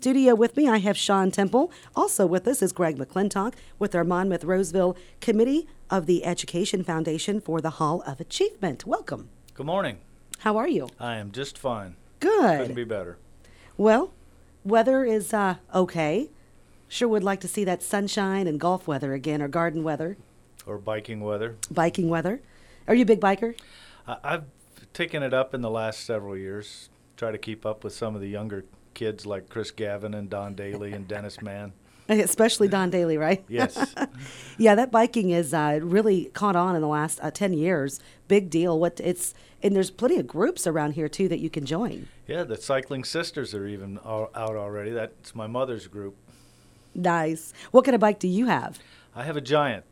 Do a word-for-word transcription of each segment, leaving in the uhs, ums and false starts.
studio with me, I have Sean Temple. Also with us is Greg McClintock with our Monmouth Roseville Committee of the Education Foundation for the Hall of Achievement. Welcome. Good morning. How are you? I am just fine. Good. Couldn't be better. Well, weather is uh, okay. Sure would like to see that sunshine and golf weather again, or garden weather. Or biking weather. Biking weather. Are you a big biker? I, I've taken it up in the last several years. Try to keep up with some of the younger kids like Chris Gavin and Don Daly and Dennis Mann. Especially Don Daly, right? Yes. Yeah, that biking is uh, really caught on in the last uh, ten years. Big deal. What it's and there's plenty of groups around here too that you can join. Yeah, the Cycling Sisters are even out already. That's my mother's group. Nice. What kind of bike do you have? I have a Giant.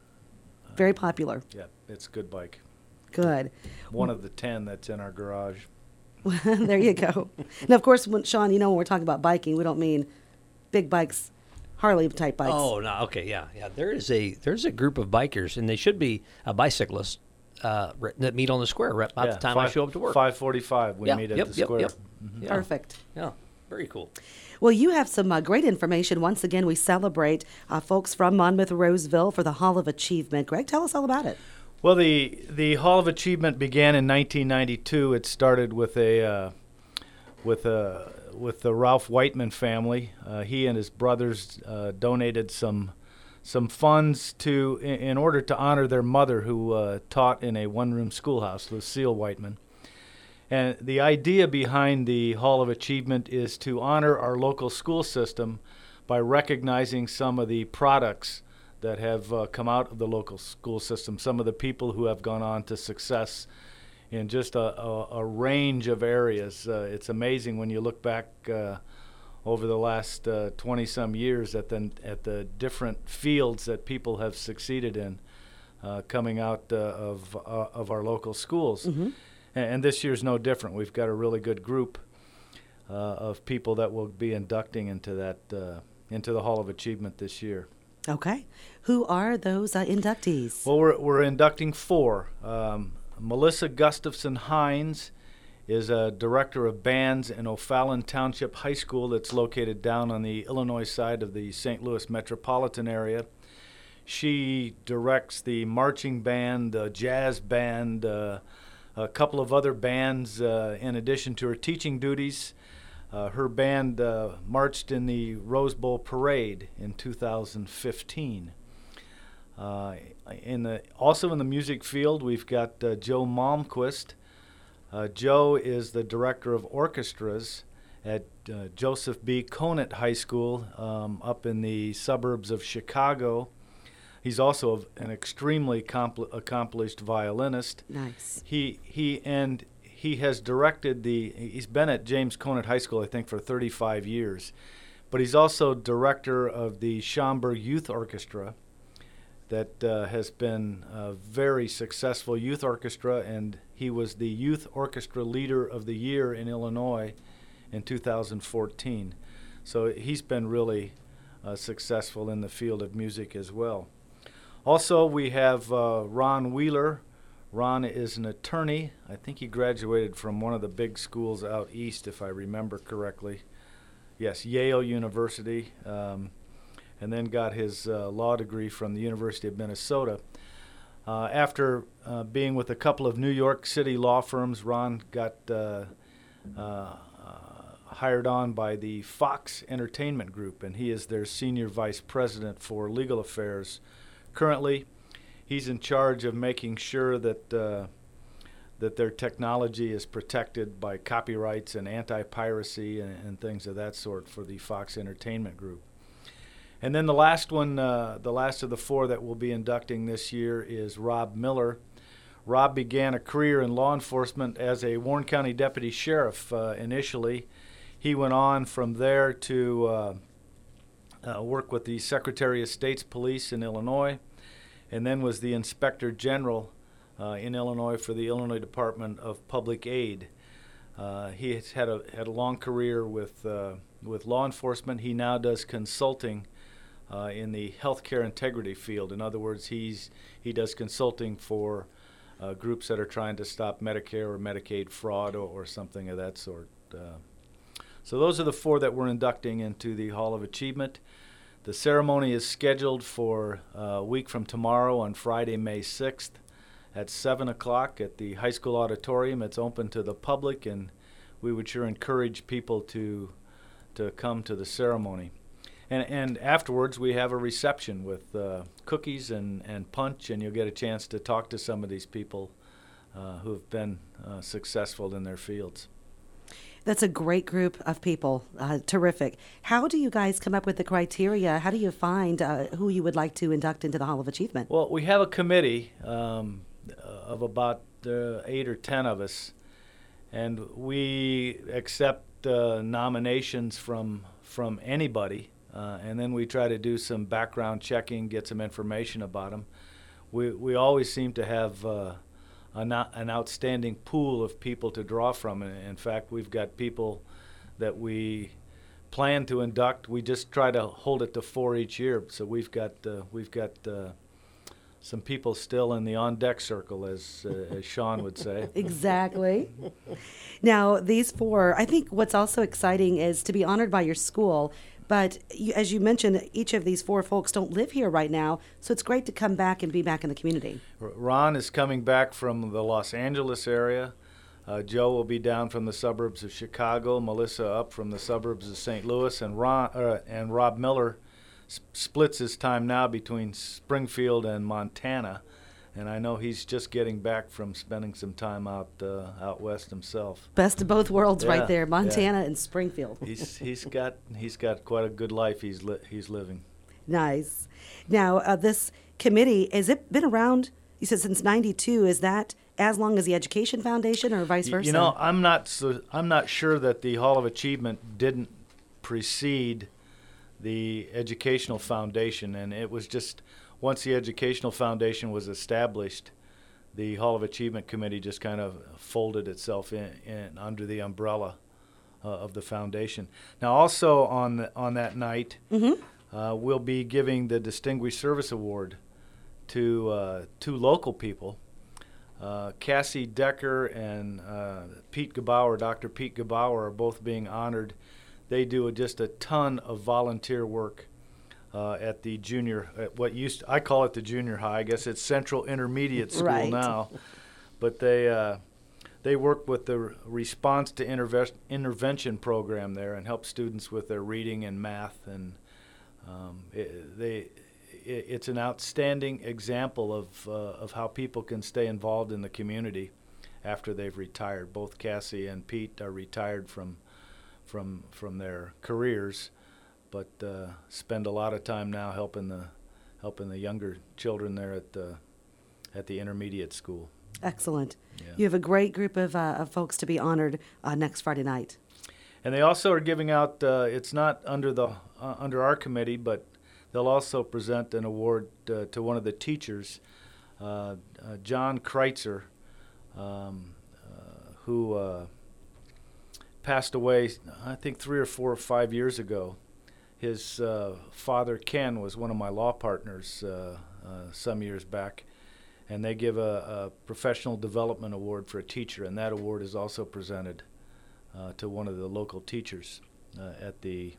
Very popular. Yeah, it's a good bike. Good. One of the ten that's in our garage. There you go. Now, of course, when, Sean, you know when we're talking about biking, we don't mean big bikes, Harley type bikes. Oh no, okay, yeah, yeah. There is a there's a group of bikers, and they should be a bicyclist uh, that meet on the square right about yeah, the time five, I show up to work. five forty-five, we yeah, meet at yep, the yep, square. Yep. Mm-hmm. Yeah. Perfect. Yeah, very cool. Well, you have some uh, great information. Once again, we celebrate uh, folks from Monmouth Roseville for the Hall of Achievement. Greg, tell us all about it. Well, the the Hall of Achievement began in nineteen ninety-two. It started with a uh, with a with the Ralph Whiteman family. Uh, he and his brothers uh, donated some some funds to in, in order to honor their mother, who uh, taught in a one-room schoolhouse, Lucille Whiteman. And the idea behind the Hall of Achievement is to honor our local school system by recognizing some of the products that have uh, come out of the local school system, some of the people who have gone on to success in just a, a, a range of areas. Uh, it's amazing when you look back uh, over the last uh, twenty-some years at the, at the different fields that people have succeeded in uh, coming out uh, of, uh, of our local schools. Mm-hmm. And this year's no different. We've got a really good group uh, of people that will be inducting into that uh, into the Hall of Achievement this year. Okay. Who are those uh, inductees? Well, we're we're inducting four. Um, Melissa Gustafson Hines is a director of bands in O'Fallon Township High School that's located down on the Illinois side of the Saint Louis metropolitan area. She directs the marching band, the jazz band, uh, a couple of other bands uh, in addition to her teaching duties. Uh, her band uh, marched in the Rose Bowl Parade in two thousand fifteen. Uh, in the, also in the music field, we've got uh, Joe Malmquist. Uh, Joe is the director of orchestras at uh, Joseph B. Conant High School um, up in the suburbs of Chicago. He's also an extremely compl- accomplished violinist. Nice. He he and he has directed the. He's been at James Conant High School, I think, for thirty-five years, but he's also director of the Schaumburg Youth Orchestra, that uh, has been a very successful youth orchestra, and he was the Youth Orchestra Leader of the Year in Illinois in two thousand fourteen. So he's been really uh, successful in the field of music as well. Also, we have uh, Ron Wheeler. Ron is an attorney. I think he graduated from one of the big schools out east, if I remember correctly. Yes, Yale University, um, and then got his uh, law degree from the University of Minnesota. Uh, after uh, being with a couple of New York City law firms, Ron got uh, uh, hired on by the Fox Entertainment Group, and he is their senior vice president for legal affairs. Currently, he's in charge of making sure that uh, that their technology is protected by copyrights and anti-piracy and, and things of that sort for the Fox Entertainment Group. And then the last one, uh, the last of the four that we'll be inducting this year is Rob Miller. Rob began a career in law enforcement as a Warren County Deputy Sheriff uh, initially. He went on from there to uh, uh, work with the Secretary of State's Police in Illinois, and then was the Inspector General uh, in Illinois for the Illinois Department of Public Aid. Uh, he has had a had a long career with uh, with law enforcement. He now does consulting uh, in the healthcare integrity field. In other words, he's he does consulting for uh, groups that are trying to stop Medicare or Medicaid fraud or, or something of that sort. Uh, So those are the four that we're inducting into the Hall of Achievement. The ceremony is scheduled for a week from tomorrow on Friday, May sixth at seven o'clock at the high school auditorium. It's open to the public, and we would sure encourage people to to come to the ceremony. And, and afterwards, we have a reception with uh, cookies and, and punch, and you'll get a chance to talk to some of these people uh, who have been uh, successful in their fields. That's a great group of people. Uh, terrific. How do you guys come up with the criteria? How do you find uh, who you would like to induct into the Hall of Achievement? Well, we have a committee um, of about uh, eight or ten of us, and we accept uh, nominations from from anybody. Uh, and then we try to do some background checking, get some information about them. We we always seem to have uh, an, an outstanding pool of people to draw from. In fact, we've got people that we plan to induct. We just try to hold it to four each year. So we've got uh, we've got uh, some people still in the on-deck circle, as uh, as Sean would say. Exactly. Now, these four, I think what's also exciting is to be honored by your school. But you, as you mentioned, each of these four folks don't live here right now, so it's great to come back and be back in the community. Ron is coming back from the Los Angeles area. Uh, Joe will be down from the suburbs of Chicago. Melissa up from the suburbs of Saint Louis, and Ron uh, and Rob Miller sp- splits his time now between Springfield and Montana. And I know he's just getting back from spending some time out uh, out west himself. Best of both worlds, Yeah, right there, Montana yeah. and Springfield. He's he's got he's got quite a good life he's li- he's living. Nice. Now, uh, this committee, has it been around, you said since ninety-two, is that as long as the Education Foundation or vice Y- versa? You know, I'm not so, I'm not sure that the Hall of Achievement didn't precede the Educational Foundation, and it was just once the Educational Foundation was established, the Hall of Achievement Committee just kind of folded itself in, in under the umbrella uh, of the foundation. Now, also on the, on that night, Mm-hmm. uh, we'll be giving the Distinguished Service Award to uh, two local people. Uh, Cassie Decker and uh, Pete Gebauer, Doctor Pete Gebauer, are both being honored. They do a, just a ton of volunteer work uh, at the junior, at what used to, I call it the junior high. I guess it's Central Intermediate School Right. now, but they uh, they work with the response to interve- intervention program there and help students with their reading and math, and um, it, they. It's an outstanding example of uh, of how people can stay involved in the community after they've retired. Both Cassie and Pete are retired from from from their careers, but uh, spend a lot of time now helping the helping the younger children there at the at the intermediate school. Excellent. Yeah. You have a great group of, uh, of folks to be honored uh, next Friday night. And they also are giving out. Uh, it's not under the uh, under our committee, but they'll also present an award uh, to one of the teachers, uh, uh, John Kreitzer, um, uh, who uh, passed away, I think, three or four or five years ago. His uh, father, Ken, was one of my law partners uh, uh, some years back, and they give a, a professional development award for a teacher, and that award is also presented uh, to one of the local teachers uh, at the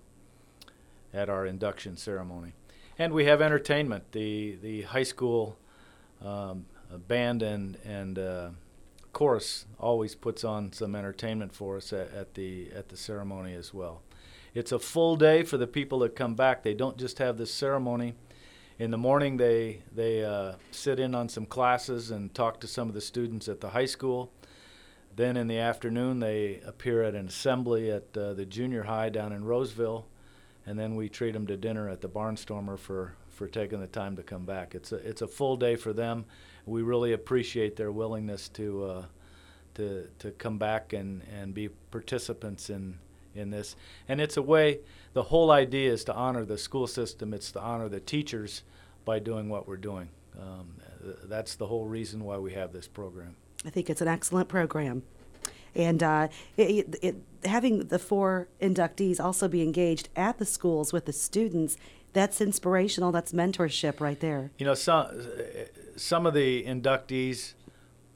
at our induction ceremony. And we have entertainment. The the high school um, uh, band and and uh, chorus always puts on some entertainment for us at, at the at the ceremony as well. It's a full day for the people that come back. They don't just have this ceremony. In the morning, they they uh, sit in on some classes and talk to some of the students at the high school. Then in the afternoon, they appear at an assembly at uh, the junior high down in Roseville. And then we treat them to dinner at the Barnstormer for, for taking the time to come back. It's a it's a full day for them. We really appreciate their willingness to uh, to to come back and, and be participants in in this. And it's a way. The whole idea is to honor the school system. It's to honor the teachers by doing what we're doing. Um, that's the whole reason why we have this program. I think it's an excellent program. And uh, it, it, having the four inductees also be engaged at the schools with the students, that's inspirational. That's mentorship right there. You know, some some of the inductees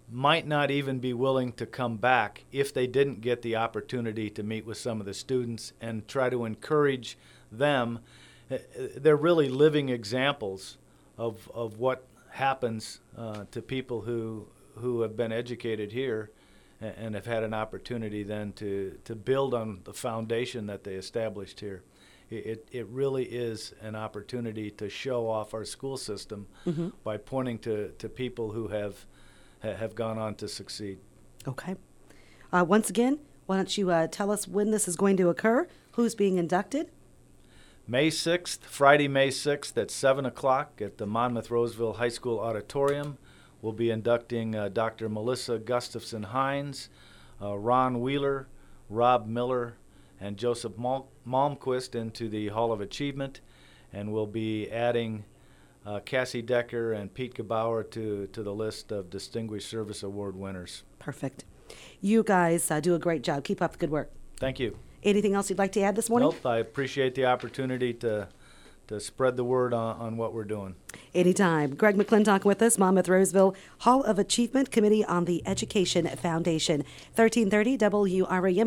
might not even be willing to come back if they didn't get the opportunity to meet with some of the students and try to encourage them. They're really living examples of, of what happens uh, to people who, who have been educated here and have had an opportunity then to, to build on the foundation that they established here. It, it really is an opportunity to show off our school system mm-hmm. by pointing to, to people who have have gone on to succeed. Okay. Uh, once again, why don't you uh, tell us when this is going to occur, who's being inducted? May sixth, Friday, May sixth at seven o'clock at the Monmouth-Roseville High School Auditorium. We'll be inducting uh, Doctor Melissa Gustafson Hines, uh, Ron Wheeler, Rob Miller, and Joseph Mal- Malmquist into the Hall of Achievement, and we'll be adding uh, Cassie Decker and Pete Gebauer to, to the list of Distinguished Service Award winners. Perfect. You guys uh, do a great job. Keep up the good work. Thank you. Anything else you'd like to add this morning? Nope. I appreciate the opportunity to to spread the word on, on what we're doing. Anytime. Greg McClintock with us, Monmouth-Roseville Hall of Achievement Committee on the Education Foundation. thirteen thirty W R A M.